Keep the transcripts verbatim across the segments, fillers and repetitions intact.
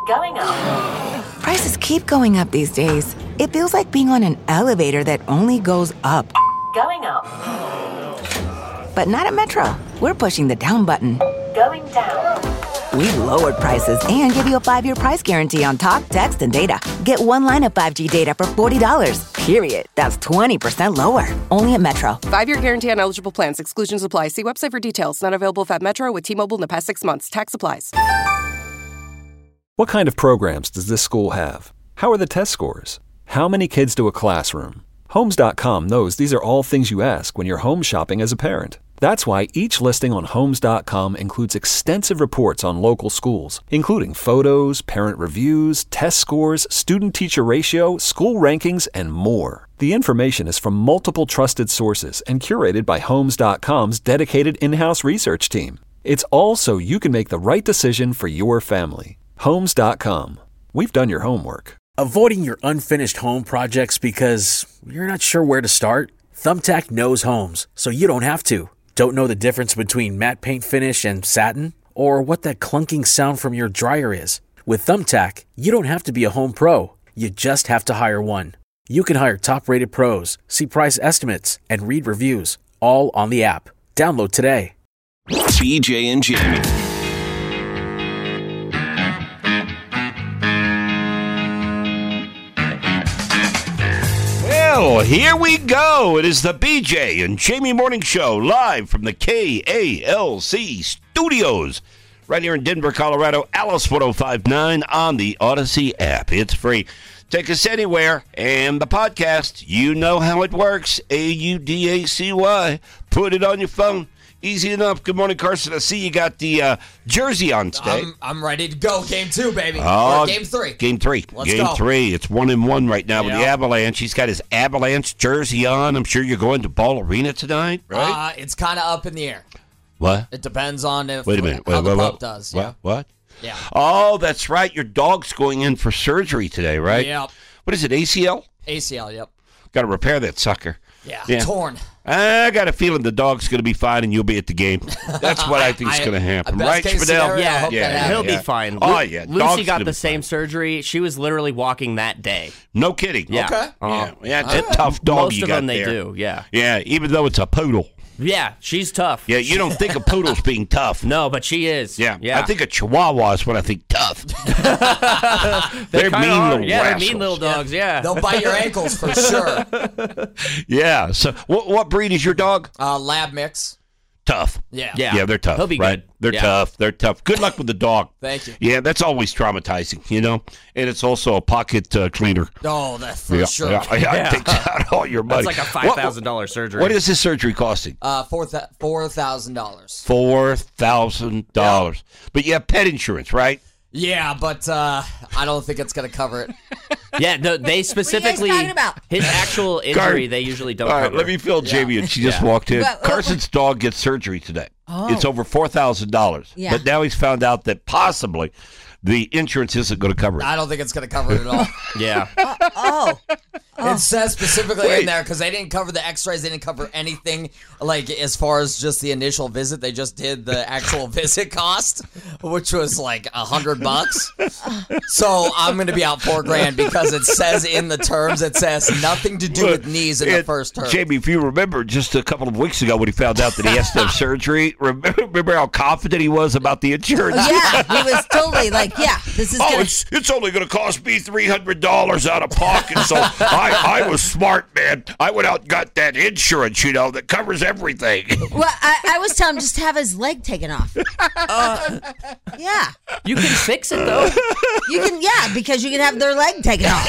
Going up. Prices keep going up these days. It feels like being on an elevator that only goes up. Going up. But not at Metro. We're pushing the down button. Going down. We've lowered prices and give you a five-year price guarantee on talk, text, and data. Get one line of five G data for forty dollars. Period. That's twenty percent lower. Only at Metro. Five-year guarantee on eligible plans. Exclusions apply. See website for details. Not available at Metro with T-Mobile in the past six months. Tax applies. What kind of programs does this school have? How are the test scores? How many kids do a classroom? Homes dot com knows these are all things you ask when you're home shopping as a parent. That's why each listing on Homes dot com includes extensive reports on local schools, including photos, parent reviews, test scores, student-teacher ratio, school rankings, and more. The information is from multiple trusted sources and curated by Homes dot com's dedicated in-house research team. It's all so you can make the right decision for your family. Homes dot com. We've done your homework. Avoiding your unfinished home projects because you're not sure where to start? Thumbtack knows homes, so you don't have to. Don't know the difference between matte paint finish and satin? Or what that clunking sound from your dryer is? With Thumbtack, you don't have to be a home pro. You just have to hire one. You can hire top-rated pros, see price estimates, and read reviews, all on the app. Download today. B J and Jamie. Well, here we go. It is the B J and Jamie Morning Show, live from the K A L C studios, right here in Denver, Colorado. Alice one oh five point nine on the Odyssey app. It's free. Take us anywhere. And the podcast, you know how it works. A U D A C Y. Put it on your phone. Easy enough. Good morning, Carson. I see you got the uh, jersey on today. I'm, I'm ready to go. Game two, baby. Oh, or game three. Game three. Let's game go. three. It's one and one right now yep. with the Avalanche. He's got his Avalanche jersey on. I'm sure you're going to Ball Arena tonight, right? Uh, it's kind of up in the air. What? It depends on if Wait a minute. how Wait, the wait, pup wait. does. What? Yeah. What? Yeah. Oh, that's right. Your dog's going in for surgery today, right? Yep. What is it, A C L? A C L, yep. Got to repair that sucker. Yeah, Yeah. torn. I got a feeling the dog's going to be fine and you'll be at the game. That's what I think is I- going to happen. a best Right, case Spadell? scenario, I Yeah, hope yeah, that yeah. happens. He'll yeah. be fine. Oh, Lu- yeah. Dog's Lucy got gonna the be same fine. surgery. She was literally walking that day. No kidding. Yeah. Okay. Uh, Yeah, yeah it's a tough dog Most you of got them they there. do, yeah. Yeah, even though it's a poodle. Yeah, she's tough. Yeah, you don't think of poodles being tough. No, but she is. Yeah, yeah. I think of Chihuahuas when I think tough. They're kinda mean are. little Yeah, they're rascals. mean little dogs, yeah. They'll bite your ankles for sure. Yeah, so what, what breed is your dog? Uh, lab mix. Tough. Yeah. Yeah. Yeah, they're tough. He'll be right? good. They're Yeah. tough. They're tough. Good luck with the dog. Thank you. Yeah, that's always traumatizing, you know? And it's also a pocket uh, cleaner. Oh, that's for yeah, sure. Yeah, yeah, Yeah. it takes out all your money. That's like a five thousand dollars surgery. What, what is this surgery costing? Uh, four th- four thousand dollars. four thousand dollars. But you have pet insurance, right? Yeah, but uh, I don't think it's gonna cover it. Yeah, no, they specifically. talking about? His actual injury, Guard- they usually don't All right, cover. let me fill Jamie in. She just walked in. But- Carson's dog gets surgery today. Oh. It's over four thousand dollars. Yeah. But now he's found out that possibly the insurance isn't going to cover it. I don't think it's gonna cover it at all. Yeah. Oh, It says specifically Wait. in there because they didn't cover the X-rays. They didn't cover anything like as far as just the initial visit. They just did the actual visit cost, which was like a hundred bucks. So I'm going to be out four grand because it says in the terms it says nothing to do with knees in the And, first term. Jamie, if you remember just a couple of weeks ago when he found out that he has to have surgery, remember, remember how confident he was about the insurance? yeah. He was totally like, yeah, this is Oh, gonna. it's it's only going to cost me three hundred dollars out of pocket. So I, I was smart, man. I went out and got that insurance, you know, that covers everything. Well, I, I was telling him just to have his leg taken off. Uh, Yeah, you can fix it, though. you can. Yeah, because you can have their leg taken off.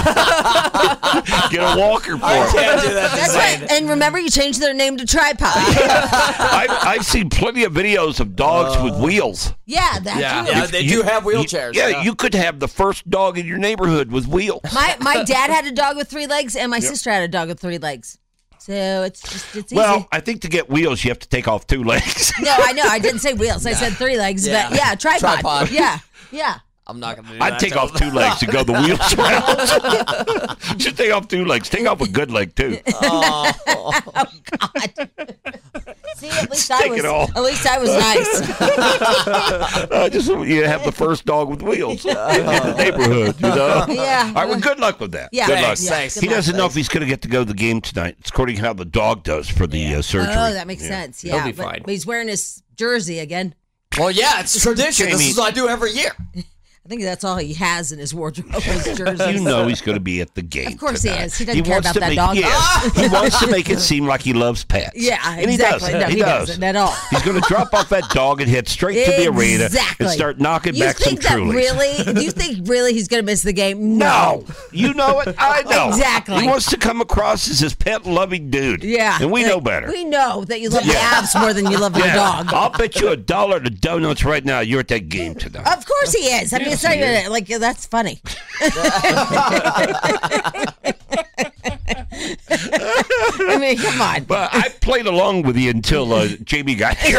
Get a walker for I him. can't do that. That's design. right. And remember, you changed their name to Tripod. I've, I've seen plenty of videos of dogs with wheels. Yeah, that's Yeah. true. Yeah, they do have wheelchairs. Yeah, you could have the first dog in your neighborhood with wheels. My my dad had a dog with three legs, and my sister had a dog with three legs. So it's just it's easy. Well, I think to get wheels, you have to take off two legs. no, I know. I didn't say wheels. I said three legs. Yeah. But yeah, tripod. Tripod. Yeah, yeah. I'm not going to do I'd that. take off two legs and go the wheels route. Just take off two legs. Take off a good leg, too. Oh God. See, at least I Take was. it all. At least I was nice. Uh, just so you have the first dog with wheels in the neighborhood, you know? Yeah. All right, well, good luck with that. Yeah. Good Thanks, luck. thanks. He doesn't know if he's going to get to go to the game tonight. It's according to how the dog does for the uh, surgery. Oh, that makes Yeah. sense. He'll Yeah, be but, fine. but he's wearing his jersey again. Well, yeah, it's tradition. Jamie- This is what I do every year. I think that's all he has in his wardrobe. His jerseys. You know he's going to be at the game. Of course he tonight. is. He doesn't care wants about to that make, dog. Yeah, he wants to make it seem like he loves pets. Yeah, and exactly. He doesn't. No, he, he does. doesn't at all. He's going to drop off that dog and head straight to the arena Exactly. and start knocking you back some think that Trulies. really? Do you think really he's going to miss the game? No, you know it. I know Exactly. He wants to come across as this pet-loving dude. Yeah, and we like, know better. We know that you love the Yeah. abs more than you love your Yeah. dog. I'll bet you a dollar to donuts right now. You're at that game tonight. Of course he is. I mean, Yes, it's not he even is. like that's funny. I mean, come on. But I played along with you until uh, Jamie got here.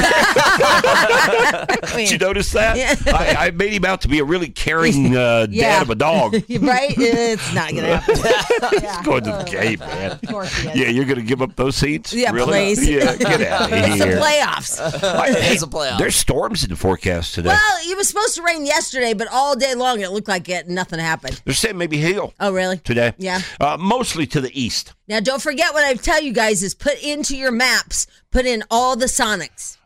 I Did mean, you notice that? Yeah. I, I made him out to be a really caring uh, Yeah. dad of a dog. right? It's not going to happen. Yeah. Going to the game, man. Of course he is. Yeah, you're going to give up those seats? Yeah, really? please. Yeah, get out of here. It's the playoffs. It's a playoff. There's storms in the forecast today. Well, it was supposed to rain yesterday, but all day long it looked like it. Nothing happened. They're saying maybe hail Oh, really? today. Yeah. Uh, mostly to the east. Now, don't forget what I tell you guys is put into your maps, put in all the Sonics.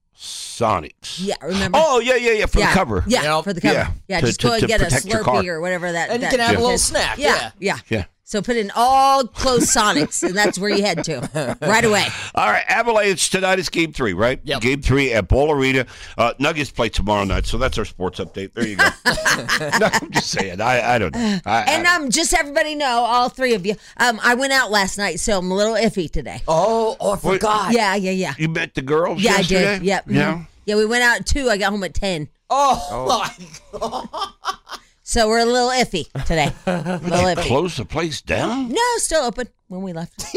Sonics. Yeah, remember? Oh, yeah, yeah, yeah, for yeah, the cover. Yeah, Yep. for the cover. Yeah, Yeah, to- just to- go and to get a protect your car. Slurpee or whatever that. And you that can have a little is. snack, Yeah, yeah. yeah. Yeah. So put in all close Sonics, and that's where you head to right away. All right, Avalanche tonight is game three, right? Yep. Game three at Bowl Arena. Uh, Nuggets play tomorrow night, so that's our sports update. There you go. No, I'm just saying. I, I don't know. I, And I, um, just so everybody know, all three of you, um, I went out last night, so I'm a little iffy today. Oh, oh, I forgot. Yeah, yeah, yeah. you met the girls Yeah, I yesterday? did. Yep. Yeah. mhm. Yeah, we went out at two. I got home at ten. Oh, my God. So we're a little iffy today. A little iffy. Close the place down? No, still open when we left.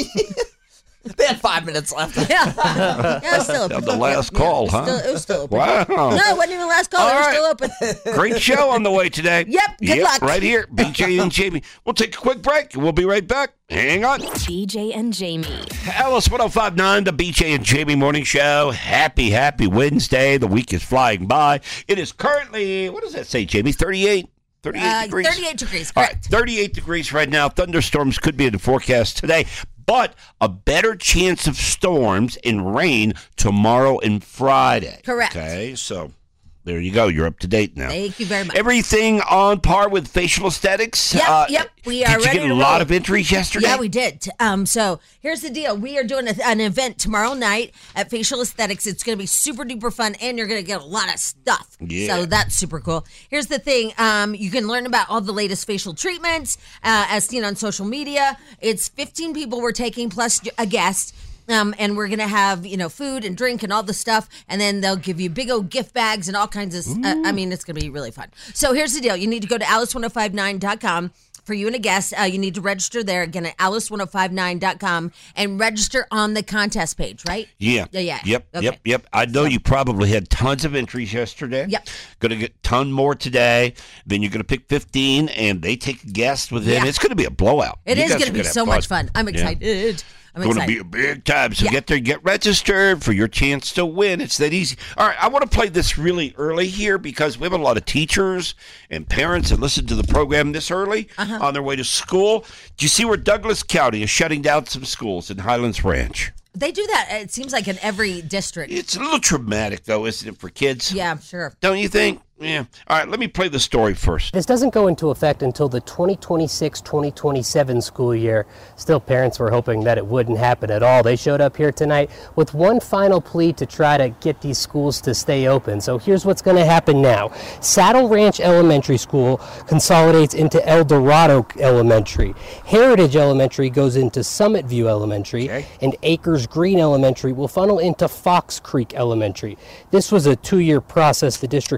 They had five minutes left. Yeah, yeah, it's still open. The last call, yeah, huh? Still, it was still open. Wow. No, it wasn't even the last call. All it was right. still open. Great show on the way today. Yep, good yep, luck. Right here, B J and Jamie. We'll take a quick break, and we'll be right back. Hang on. B J and Jamie. Alice one oh five point nine, the B J and Jamie Morning Show. Happy, happy Wednesday. The week is flying by. It is currently, what does that say, Jamie? thirty-eight? thirty-eight Uh, degrees? thirty-eight degrees, All right, correct. thirty-eight degrees right now. Thunderstorms could be in the forecast today, but a better chance of storms and rain tomorrow and Friday. Correct. Okay, so there you go. You're up to date now. Thank you very much. Everything on par with facial aesthetics? Yep, yep, we are Did you ready get a to lot roll. of entries yesterday? Yeah, we did. Um, so here's the deal. We are doing a, an event tomorrow night at Facial Aesthetics. It's going to be super duper fun, and you're going to get a lot of stuff. Yeah. So that's super cool. Here's the thing. Um, you can learn about all the latest facial treatments uh, as seen on social media. It's fifteen people we're taking plus a guest. Um, and we're going to have, you know, food and drink and all the stuff. And then they'll give you big old gift bags and all kinds of, uh, I mean, it's going to be really fun. So here's the deal. You need to go to alice ten fifty-nine dot com. For you and a guest, uh, you need to register there again at alice ten fifty-nine dot com and register on the contest page, right? Yeah. Yeah, yeah. Yep, Okay. yep, yep. I know you probably had tons of entries yesterday. Yep. Going to get a ton more today. Then you're going to pick fifteen, and they take a guest with them. Yeah. It's going to be a blowout. It You is guys going are to be have so much fun. I'm Yeah. excited. I'm Going to excited. be a big time. So Yeah. get there, get registered for your chance to win. It's that easy. All right, I want to play this really early here because we have a lot of teachers and parents that listen to the program this early Uh-huh. on their way to school. Do you see where Douglas County is shutting down some schools in Highlands Ranch? They do that, it seems like, in every district. It's a little traumatic, though, isn't it, for kids? Yeah, I'm sure. Don't you think? Yeah. All right, let me play the story first. This doesn't go into effect until the twenty twenty-six twenty twenty-seven school year. Still, parents were hoping that it wouldn't happen at all. They showed up here tonight with one final plea to try to get these schools to stay open. So here's what's going to happen now. Saddle Ranch Elementary School consolidates into El Dorado Elementary. Heritage Elementary goes into Summit View Elementary, Okay. and Acres Green Elementary will funnel into Fox Creek Elementary. This was a two-year process the district started. They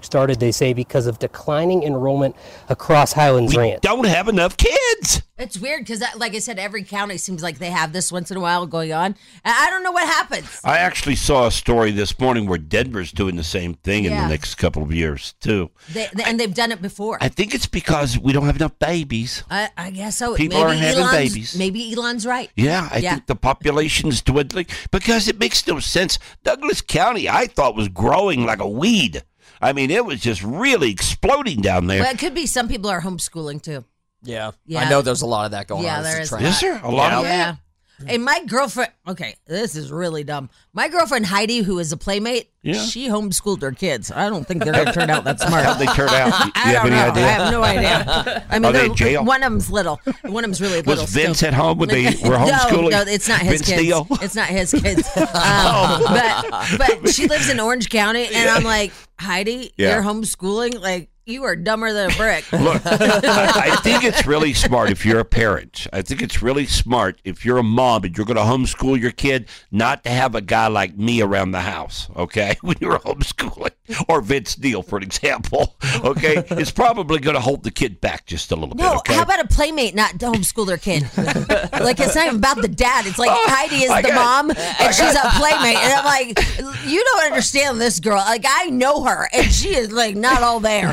they say, because of declining enrollment across Highlands We Ranch. don't have enough kids. It's weird because, like I said, every county seems like they have this once in a while going on. And I don't know what happens. I actually saw a story this morning where Denver's doing the same thing in Yeah. the next couple of years, too. They, they, and they've done it before. I think it's because we don't have enough babies. I, I guess so. People maybe aren't having Elon's, babies. Maybe Elon's right. Yeah, I Yeah. think the population's dwindling because it makes no sense. Douglas County, I thought, was growing like a weed. I mean, it was just really exploding down there. Well, it could be some people are homeschooling too. Yeah. Yeah. I know there's a lot of that going Yeah, on. It's there a is trend. that. Is there a lot of Yeah. Hey, my girlfriend. Okay, this is really dumb. My girlfriend Heidi, who is a playmate, Yeah. she homeschooled her kids. I don't think they're going to turn out that smart. How'd they turn out? Do you I have don't any know. idea? I have no idea. I mean, Are they they're- in jail? one of them's little. One of them's really little. Was Vince still. at home when they were homeschooling? No, no, it's not his Vince kids. Neil? It's not his kids. Um, but but she lives in Orange County, and I'm like, Heidi, Yeah. you're homeschooling? Like, you are dumber than a brick. Look, I think it's really smart if you're a parent. I think it's really smart if you're a mom and you're going to homeschool your kid not to have a guy like me around the house, okay, when you're homeschooling. Or Vince Neil, for an example, okay? It's probably going to hold the kid back just a little bit, No, okay? how about a playmate not to homeschool their kid? Like, it's not even about the dad. It's like Heidi is I the got- mom, and she's a playmate. And I'm like, you don't understand this girl. Like, I know her, and she is, like, not all there.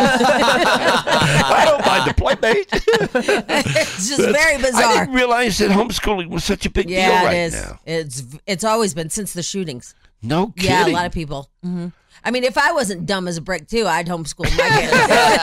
I don't mind the playmate. It's just very I bizarre. didn't realize that homeschooling was such a big Yeah, deal right it is. now. It's it's always been since the shootings. No kidding. Yeah, a lot of people. hmm I mean, if I wasn't dumb as a brick too, I'd homeschool my kids.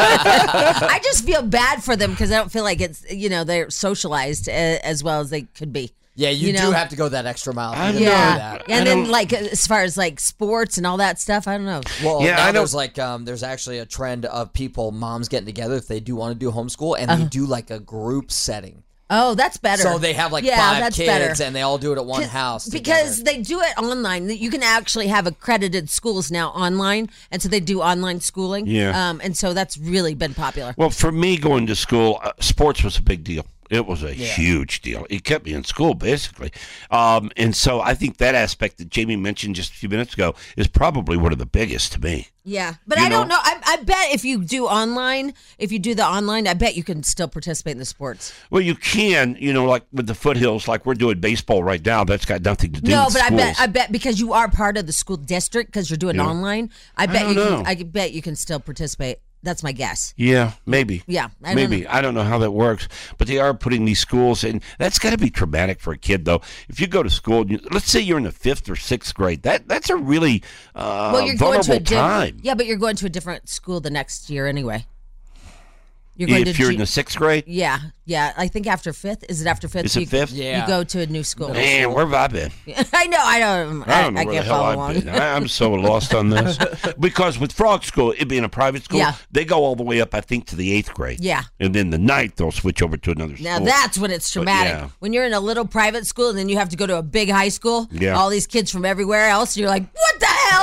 I just feel bad for them because I don't feel like it's you know they're socialized a- as well as they could be. Yeah, you, You do know? have to go that extra mile. I to know. do Yeah, that. and I then don't- like as far as like sports and all that stuff, I don't know. Well, Yeah, now I don't- there's like um, there's actually a trend of people, moms getting together if they do want to do homeschool, and Uh-huh. they do like a group setting. Oh, that's better. So they have like yeah, five that's kids, better. and they all do it at one 'Cause- house because together. they do it online. You can actually have accredited schools now online, and so they do online schooling. Yeah. um, and so that's really been popular. Well, for me, going to school, uh, sports was a big deal. It was a huge deal. It kept me in school, basically. Um, and so I think that aspect that Jamie mentioned just a few minutes ago is probably one of the biggest to me. Yeah, but You I don't know- know. I, I bet if you do online, if you do the online, I bet you can still participate in the sports. Well, you can, you know, like with the foothills, like we're doing baseball right now. That's got nothing to do No, with but I bet schools. I bet because you are part of the school district because you're doing Yeah. online. I bet don't you know. can. I bet you can still participate. That's my guess. Yeah, maybe. Yeah, I don't maybe. know. I don't know how that works, but they are putting these schools in. That's got to be traumatic for a kid, though. If you go to school, and you, let's say you're in the fifth or sixth grade, that that's a really uh, Well, you're going vulnerable to a different. time. Yeah, but you're going to a different school the next year anyway. You're going If to you're ju- in the sixth grade, Yeah, yeah. I think after fifth. Is it after fifth? Is it you, fifth? Yeah. You go to a new school. man, where have I been? I know. I don't. I don't know I, where can't the hell follow I've along. been. I, I'm so lost on this because with Frog School, it being a private school, Yeah. they go all the way up, I think, to the eighth grade. Yeah. and then the ninth they'll switch over to another Now school. that's when it's traumatic. yeah. When you're in a little private school and then you have to go to a big high school. Yeah. All these kids from everywhere else. You're like, what the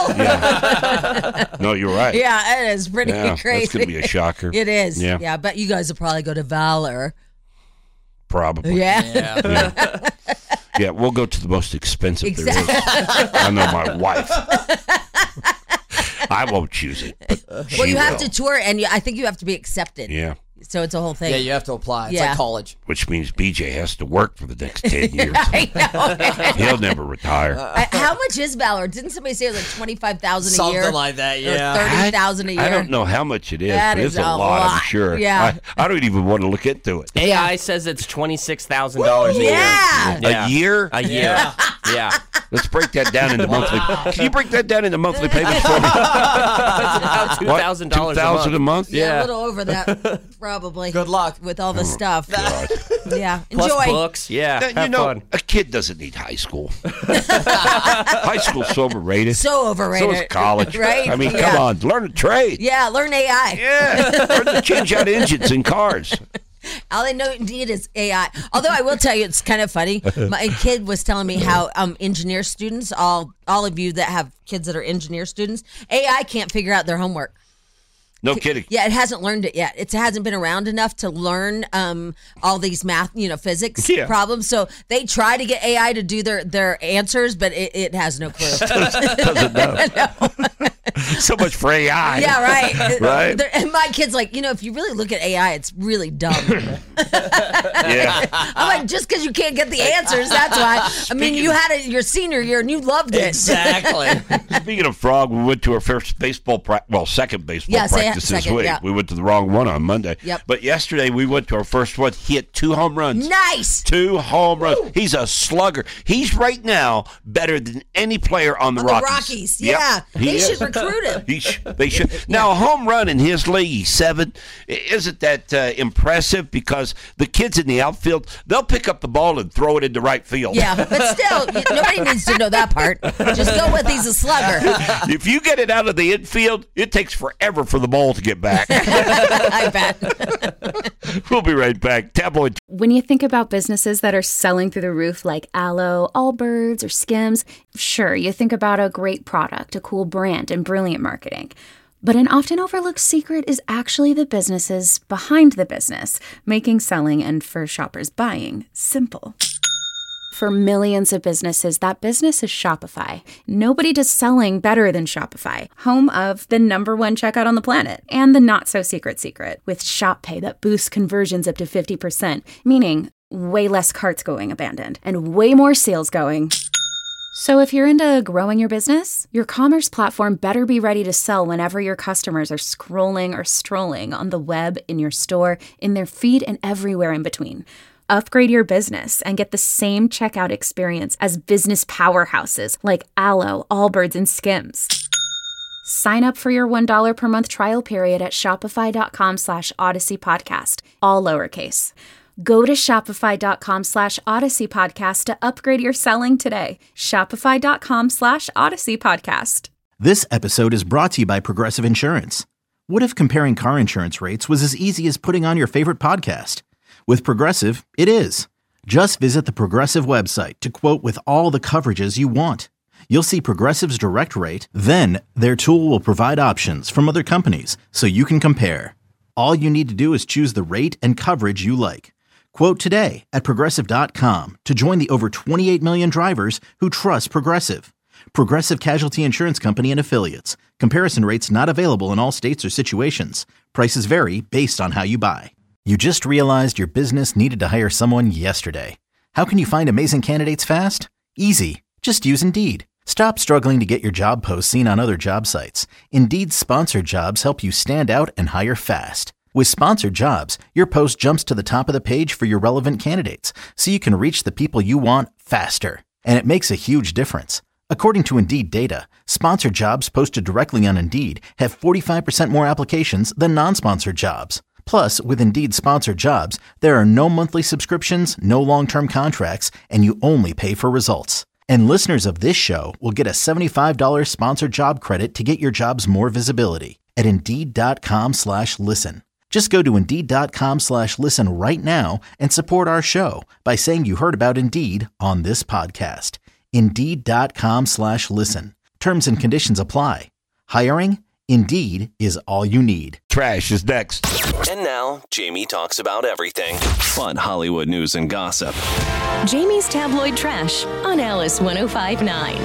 hell? No, you're right. Yeah, it is pretty Yeah, crazy. that's gonna be a shocker. It is. Yeah. Yeah, but you guys will probably go to Valor. Probably. Yeah. Yeah. Yeah, we'll go to the most expensive Exactly. there is. I know my wife. I won't choose it. But Well, she you have will. to tour, and you, I think you have to be accepted. Yeah, So it's a whole thing. Yeah, you have to apply. It's Yeah. like college. which means B J has to work for the next ten years. I know. He'll never retire. I- How much is Valor? Didn't somebody say it was like twenty-five thousand a Something year? like that, Or yeah. thirty thousand a year. I don't know how much it is, That but is it's a a lot, I'm lot. sure. Yeah. I, I don't even want to look into it. A I says it's twenty-six thousand dollars a year. Yeah. Yeah. A year? A year. Yeah. Let's break that down into monthly. Can you break that down into monthly payments for me? About two thousand Two dollars a thousand a month. month? Yeah, Yeah. a little over that, probably. Good luck. with all the stuff. God. Yeah, Plus enjoy. books. Yeah. Now, Have you know, fun. a kid doesn't need high school. High school's so overrated. So overrated. So is college. Right? I mean, Yeah. come on, learn a trade. Yeah, learn A I. Yeah, learn to change out engines in cars. All they know need is A I. Although I will tell you, it's kind of funny. My kid was telling me how um, engineer students, all all of you that have kids that are engineer students, A I can't figure out their homework. No kidding. Yeah, it hasn't learned it yet. It hasn't been around enough to learn um, all these math, you know, physics Yeah. problems. So they try to get A I to do their, their answers, but it, it has no clue. Doesn't know. So much for A I. Yeah, right. Right? They're- And my kid's like, you know, if you really look at A I, it's really dumb. Yeah. I'm like, just because you can't get the answers, that's why. I mean, you had it your senior year and you loved it. Exactly. Speaking of frog, we went to our first baseball practice, well, second baseball Yeah, say- practice this second, week. yeah. We went to the wrong one on Monday. Yep. But yesterday we went to our first one. He hit two home runs. Nice. Two home runs. He's a slugger. He's right now better than any player on the On the Rockies. Rockies, Yep. yeah. He They is. should recruit him. He sh- they should. Now, a home run in his league, he's seven, i- isn't that uh, impressive? Because the kids in the outfield, they'll pick up the ball and throw it into right field. Yeah, but still, you- nobody needs to know that part. Just go with he's a slugger. If you get it out of the infield, it takes forever for the ball to get back. I bet. We'll be right back. Tabloid. When you think about businesses that are selling through the roof like Aloe, Allbirds, or Skims, sure, you think about a great product, a cool brand, and brilliant marketing. But an often overlooked secret is actually the businesses behind the business, making selling and for shoppers buying simple. For millions of businesses, that business is Shopify. Nobody does selling better than Shopify, home of the number one checkout on the planet and the not-so-secret secret with Shop Pay that boosts conversions up to fifty percent, meaning way less carts going abandoned and way more sales going. So if you're into growing your business, your commerce platform better be ready to sell whenever your customers are scrolling or strolling on the web, in your store, in their feed, and everywhere in between. Upgrade your business and get the same checkout experience as business powerhouses like Aloe, Allbirds, and Skims. Sign up for your one dollar per month trial period at shopify.com slash Odyssey Podcast, all lowercase. Go to shopify.com slash Odyssey Podcast to upgrade your selling today. Shopify.com slash Odyssey Podcast. This episode is brought to you by Progressive Insurance. What if comparing car insurance rates was as easy as putting on your favorite podcast? With Progressive, it is. Just visit the Progressive website to quote with all the coverages you want. You'll see Progressive's direct rate, then their tool will provide options from other companies so you can compare. All you need to do is choose the rate and coverage you like. Quote today at Progressive dot com to join the over twenty-eight million drivers who trust Progressive. Progressive Casualty Insurance Company and Affiliates. Comparison rates not available in all states or situations. Prices vary based on how you buy. You just realized your business needed to hire someone yesterday. How can you find amazing candidates fast? Easy. Just use Indeed. Stop struggling to get your job posts seen on other job sites. Indeed's sponsored jobs help you stand out and hire fast. With sponsored jobs, your post jumps to the top of the page for your relevant candidates, so you can reach the people you want faster. And it makes a huge difference. According to Indeed data, sponsored jobs posted directly on Indeed have forty-five percent more applications than non-sponsored jobs. Plus, with Indeed sponsored jobs, there are no monthly subscriptions, no long-term contracts, and you only pay for results. And listeners of this show will get a seventy-five dollars sponsored job credit to get your jobs more visibility at Indeed.com slash listen. Just go to Indeed.com slash listen right now and support our show by saying you heard about Indeed on this podcast. Indeed.com slash listen. Terms and conditions apply. Hiring? Indeed is all you need. Trash is next. And now, Jamie talks about everything. Fun Hollywood news and gossip. Jamie's Tabloid Trash on Alice one oh five point nine.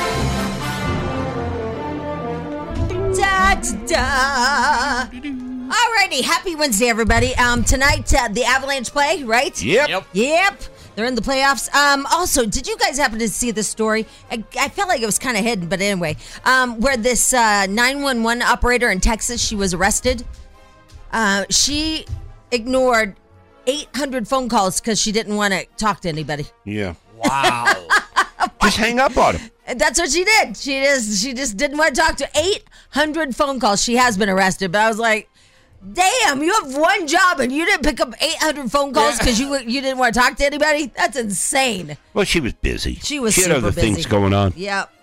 Da, da. Alrighty, happy Wednesday, everybody. Um, tonight, uh, the Avalanche play, right? Yep. Yep. Yep. They're in the playoffs. Um, also, did you guys happen to see this story? I, I felt like it was kind of hidden, but anyway, um, where this uh, nine one one operator in Texas, she was arrested. Uh, she ignored eight hundred phone calls because she didn't want to talk to anybody. Yeah. Wow. Just hang up on him. That's what she did. She just she just didn't want to talk to eight hundred phone calls. She has been arrested, but I was like, damn, you have one job and you didn't pick up eight hundred phone calls because you you didn't want to talk to anybody? That's insane. Well, she was busy. She was She had super other busy. things going on. Yeah.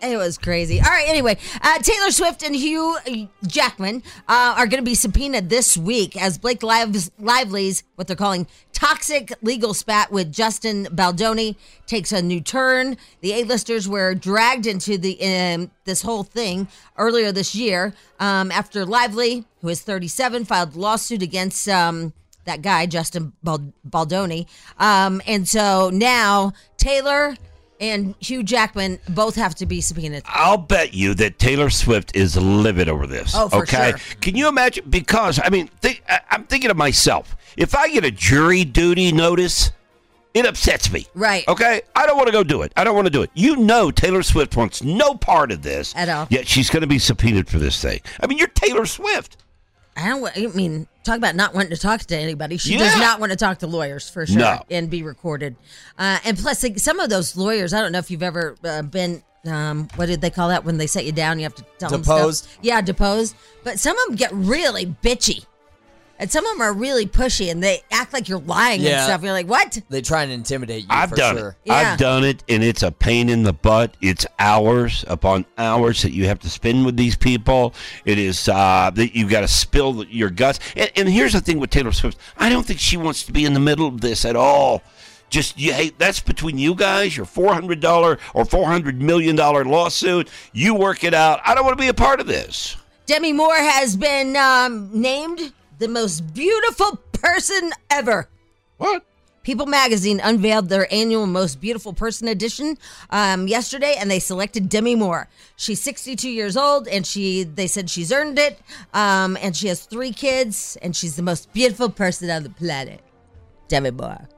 It was crazy. All right, anyway, uh, Taylor Swift and Hugh Jackman uh, are going to be subpoenaed this week as Blake Lives, Lively's, what they're calling, toxic legal spat with Justin Baldoni takes a new turn. The A-listers were dragged into the um, this whole thing earlier this year um, after Lively, who is thirty-seven, filed a lawsuit against um, that guy, Justin Bald- Baldoni. Um, and so now Taylor and Hugh Jackman both have to be subpoenaed. I'll bet you that Taylor Swift is livid over this. Oh, for okay? sure. Can you imagine? Because, I mean, think, I, I'm thinking of myself. If I get a jury duty notice, it upsets me. Right. Okay? I don't want to go do it. I don't want to do it. You know Taylor Swift wants no part of this. At all. Yet she's going to be subpoenaed for this thing. I mean, you're Taylor Swift. I don't. I mean, talk about not wanting to talk to anybody. She Yeah. does not want to talk to lawyers for sure No. and be recorded. Uh, and plus, like, some of those lawyers, I don't know if you've ever uh, been. Um, what did they call that when they set you down? You have to tell Deposed? them stuff. Yeah, deposed. But some of them get really bitchy, and some of them are really pushy, and they act like you're lying and Yeah. stuff. You're like, what? They try and intimidate you. I've for done sure. it. Yeah. I've done it, and it's a pain in the butt. It's hours upon hours that you have to spend with these people. It is uh, that you've got to spill your guts. And, and here's the thing with Taylor Swift: I don't think she wants to be in the middle of this at all. Just you, hey, that's between you guys. Your four hundred dollar or four hundred million dollar lawsuit. You work it out. I don't want to be a part of this. Demi Moore has been um, named the most beautiful person ever. What? People magazine unveiled their annual Most Beautiful Person edition um, yesterday, and they selected Demi Moore. She's sixty-two years old, and she they said she's earned it, um, and she has three kids, and she's the most beautiful person on the planet. Demi Moore.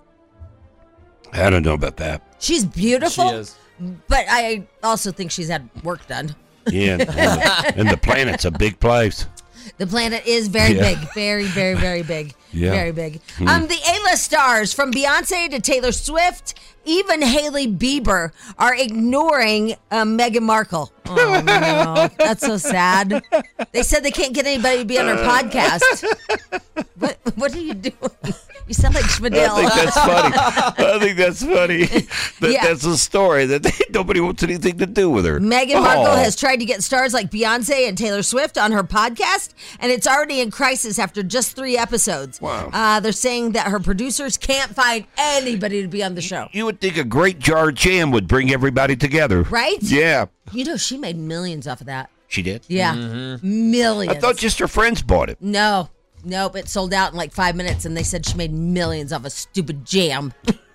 I don't know about that. She's beautiful, She is. but I also think she's had work done. Yeah, and, and, the, and the planet's a big place. The planet is very Yeah. big, very, very, very big, Yeah. very big. Hmm. Um, the A-list stars from Beyonce to Taylor Swift, even Hailey Bieber are ignoring uh, Meghan Markle. Oh no, that's so sad. They said they can't get anybody to be on their podcast. What? What are you doing? You sound like Schmidl. I think that's funny. I think that's funny. That, Yeah. That's a story that they, nobody wants anything to do with her. Meghan Markle Oh. has tried to get stars like Beyonce and Taylor Swift on her podcast, and it's already in crisis after just three episodes. Wow. Uh, they're saying that her producers can't find anybody to be on the show. You would think a great jar of jam would bring everybody together. Right? Yeah. You know, she made millions off of that. She did? Yeah. Mm-hmm. Millions. I thought just her friends bought it. No. Nope. It sold out in like five minutes, and they said she made millions off a stupid jam.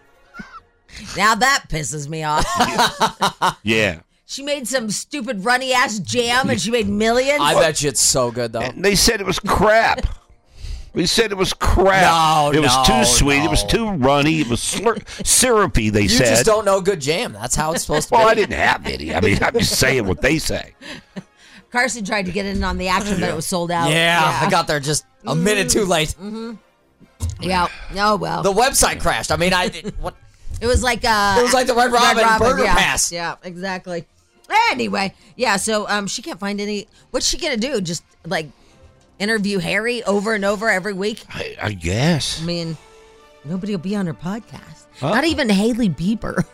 Now that pisses me off. Yeah. She made some stupid runny ass jam, and she made millions. I bet you it's so good, though. And they said it was crap. We said it was crap. No, it was no, too sweet. no. It was too runny. It was slur- syrupy, they You said. just don't know good jam. That's how it's supposed to Well, be. I didn't have any. I mean, I'm just saying what they say. Carson tried to get in on the action, but it was sold out. Yeah, I got there just a minute too late. Mm-hmm. Yeah. Oh, well. The website crashed. I mean, I did, what? It was like uh, It was like the Red Robin Burger yeah. Pass. Yeah, exactly. Anyway, yeah. So um, she can't find any. What's she gonna do? Just like interview Harry over and over every week? I, I guess. I mean, nobody will be on her podcast. Huh? Not even Hailey Bieber.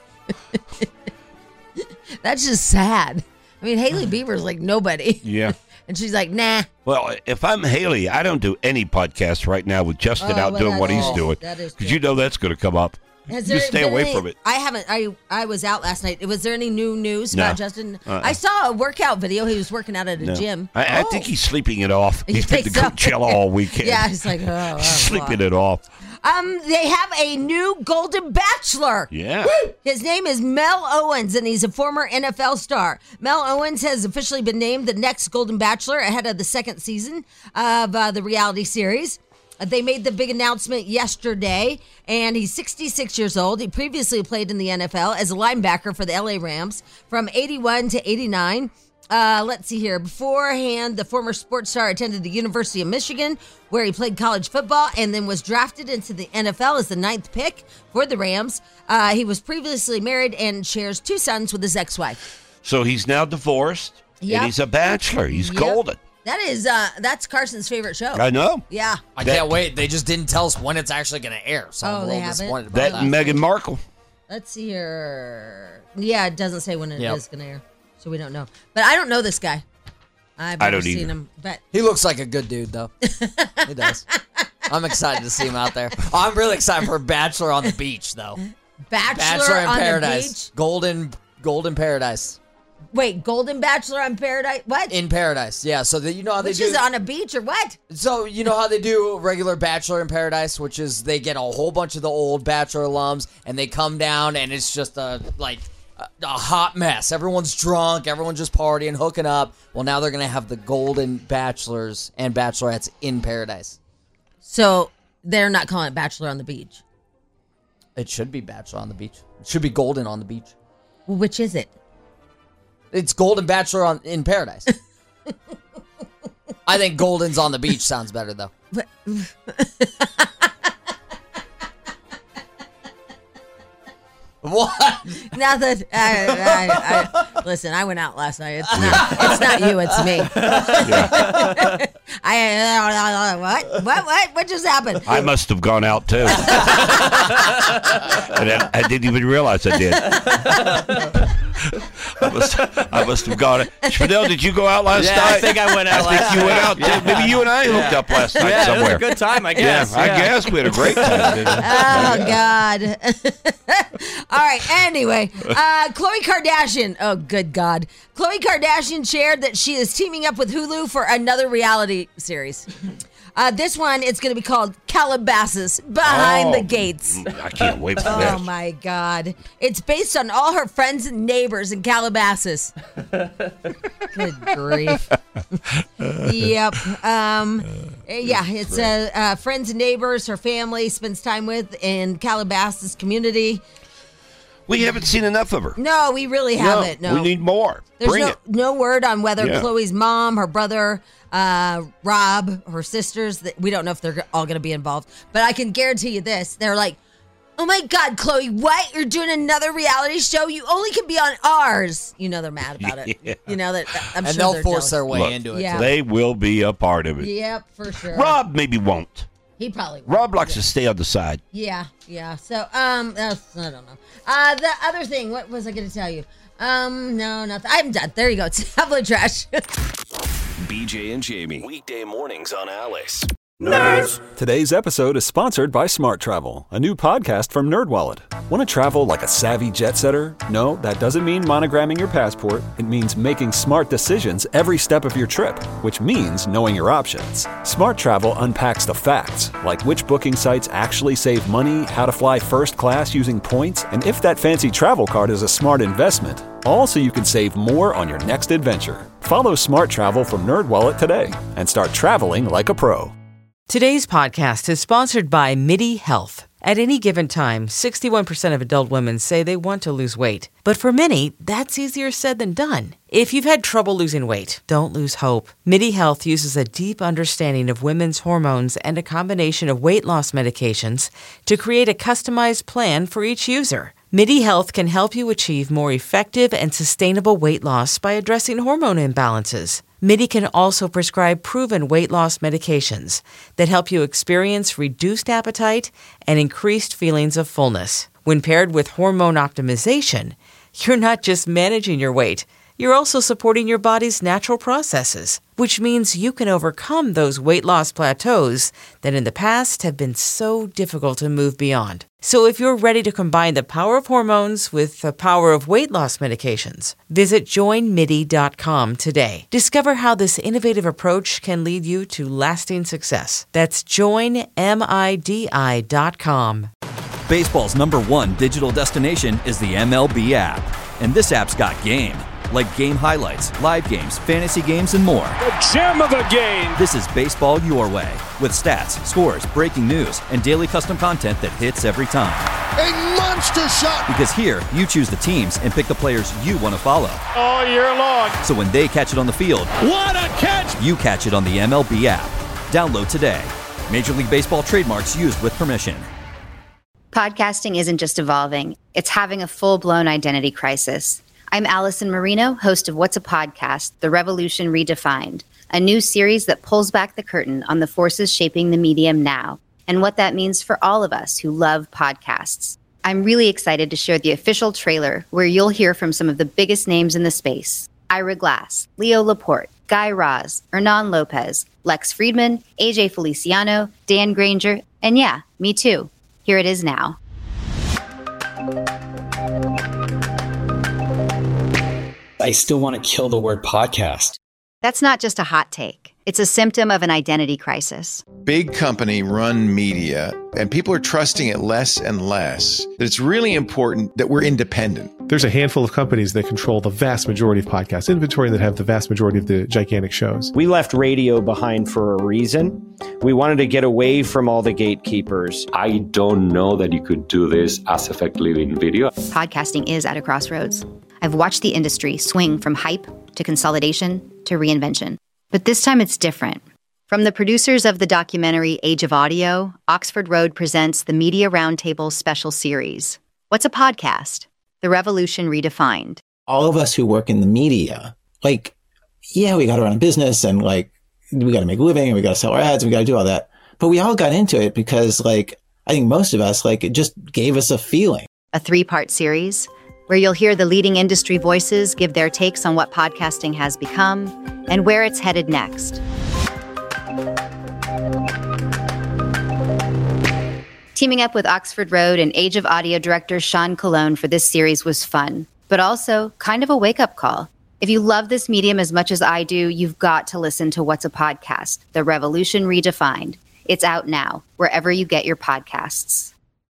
That's just sad. I mean, Hailey Bieber's like nobody. Yeah. And she's like, nah. Well, if I'm Haley, I don't do any podcast right now with Justin Oh, out well, doing that what he's is- doing. that is Because true. you know that's going to come up. Has You there stay been away any- from it. I haven't. I I was out last night. Was there any new news No. about Justin? Uh-uh. I saw a workout video. He was working out at a No. gym. I, I think he's sleeping it off. You He's been to think so? Coachella all weekend. Yeah, he's like, oh, oh, sleeping wow. it off. Um, they have a new Golden Bachelor. Yeah. His name is Mel Owens, and he's a former N F L star. Mel Owens has officially been named the next Golden Bachelor ahead of the second season of uh, the reality series. Uh, They made the big announcement yesterday, and he's sixty-six years old. He previously played in the N F L as a linebacker for the L A Rams from eighty-one to eighty-nine. Uh, let's see here. Beforehand, the former sports star attended the University of Michigan, where he played college football and then was drafted into the N F L as the ninth pick for the Rams. Uh, he was previously married and shares two sons with his ex-wife. So he's now divorced, Yep. and he's a bachelor. He's Yep. golden. That is, uh, that's Carson's favorite show. I know. Yeah. I That- can't wait. They just didn't tell us when it's actually going to air. So Oh, I'm a they little haven't? disappointed about That that. and Meghan Markle. Let's see here. Yeah, it doesn't say when it is Yep. going to air. So we don't know. But I don't know this guy. I've I never don't seen either. him. But He looks like a good dude, though. He does. I'm excited to see him out there. I'm really excited for Bachelor on the Beach, though. Bachelor, Bachelor in on Paradise. the Golden, Golden Paradise. beach. Wait, Golden Bachelor on Paradise? What? In Paradise, yeah. So that you know how they Which do. is on a beach or what? So you know how they do regular Bachelor in Paradise, which is they get a whole bunch of the old Bachelor alums and they come down and it's just a like a, a hot mess. Everyone's drunk, everyone's just partying, hooking up. Well, now they're gonna have the Golden Bachelors and Bachelorettes in Paradise. So they're not calling it Bachelor on the Beach. It should be Bachelor on the Beach. It should be Golden on the Beach. Well, which is it? It's Golden Bachelor on in Paradise. I think Golden's on the Beach sounds better though. But, What? now that I, I, I, listen, I went out last night. It's not, it's not you, it's me. I what? What? What? What just happened? I must have gone out too. And I, I didn't even realize I did. I must, I must have gone. Fidel, did you go out last yeah, night? I think I went out I last think you went out night. too. Maybe you and I hooked Yeah. up last night yeah, somewhere. It was a good time, I guess. Yeah, I guess we had a great time. Didn't we? Oh God! All right. Anyway, uh, Khloe Kardashian. Oh, good God! Khloe Kardashian shared that she is teaming up with Hulu for another reality series. Uh, this one, it's going to be called Calabasas Behind Oh, the Gates. I can't wait for Oh that. my God! It's based on all her friends and neighbors in Calabasas. Good grief! Yep. Um, yeah, it's uh, uh, friends and neighbors her family spends time with in Calabasas community. We haven't seen enough of her. No, we really haven't. No, we need more. There's Bring no, it. no word on whether Yeah. Chloe's mom, her brother, uh, Rob, her sisters. That we don't know if they're all going to be involved. But I can guarantee you this: they're like, "Oh my God, Chloe, what? You're doing another reality show? You only can be on ours." You know they're mad about it. Yeah. You know that. I'm and sure they'll they're force jealous. their way Look, into it. Yeah. too. They will be a part of it. Yep, for sure. Rob maybe won't. He probably. Will. Rob likes to stay on the side. Yeah, yeah. So, um, uh, I don't know. Uh, the other thing, what was I going to tell you? Um, no, nothing. I'm done. There you go. It's tablet trash. B J and Jamie. Weekday mornings on Alice. Today's episode is sponsored by Smart Travel, a new podcast from NerdWallet. Want to travel like a savvy jet setter? No, that doesn't mean monogramming your passport. It means making smart decisions every step of your trip, which means knowing your options. Smart Travel unpacks the facts, like which booking sites actually save money, how to fly first class using points, and if that fancy travel card is a smart investment. All so you can save more on your next adventure. Follow Smart Travel from NerdWallet today and start traveling like a pro. Today's podcast is sponsored by MIDI Health. At any given time, sixty-one percent of adult women say they want to lose weight. But for many, that's easier said than done. If you've had trouble losing weight, don't lose hope. MIDI Health uses a deep understanding of women's hormones and a combination of weight loss medications to create a customized plan for each user. MIDI Health can help you achieve more effective and sustainable weight loss by addressing hormone imbalances. MIDI can also prescribe proven weight loss medications that help you experience reduced appetite and increased feelings of fullness. When paired with hormone optimization, you're not just managing your weight, you're also supporting your body's natural processes, which means you can overcome those weight loss plateaus that in the past have been so difficult to move beyond. So if you're ready to combine the power of hormones with the power of weight loss medications, visit join midi dot com today. Discover how this innovative approach can lead you to lasting success. That's join midi dot com. Baseball's number one digital destination is the M L B app. And this app's got game. Like game highlights, live games, fantasy games, and more. The gem of the game! This is baseball your way, with stats, scores, breaking news, and daily custom content that hits every time. A monster shot! Because here, you choose the teams and pick the players you want to follow. All year long. So when they catch it on the field, what a catch! You catch it on the M L B app. Download today. Major League Baseball trademarks used with permission. Podcasting isn't just evolving, it's having a full-blown identity crisis. I'm Allison Marino, host of What's a Podcast? The Revolution Redefined, a new series that pulls back the curtain on the forces shaping the medium now and what that means for all of us who love podcasts. I'm really excited to share the official trailer where you'll hear from some of the biggest names in the space. Ira Glass, Leo Laporte, Guy Raz, Hernan Lopez, Lex Friedman, A J Feliciano, Dan Granger, and yeah, me too. Here it is now. I still want to kill the word podcast. That's not just a hot take. It's a symptom of an identity crisis. Big company run media, and people are trusting it less and less. That it's really important that we're independent. There's a handful of companies that control the vast majority of podcast inventory and that have the vast majority of the gigantic shows. We left radio behind for a reason. We wanted to get away from all the gatekeepers. I don't know that you could do this as effectively in video. Podcasting is at a crossroads. I've watched the industry swing from hype to consolidation to reinvention. But this time it's different. From the producers of the documentary Age of Audio, Oxford Road presents the Media Roundtable special series. What's a podcast? The Revolution Redefined. All of us who work in the media, like, yeah, we got to run a business and like, we got to make a living and we got to sell our ads and we got to do all that. But we all got into it because like, I think most of us, like, it just gave us a feeling. A three-part series where you'll hear the leading industry voices give their takes on what podcasting has become and where it's headed next. Teaming up with Oxford Road and Age of Audio director Sean Colon for this series was fun, but also kind of a wake-up call. If you love this medium as much as I do, you've got to listen to What's a Podcast? The Revolution Redefined. It's out now, wherever you get your podcasts.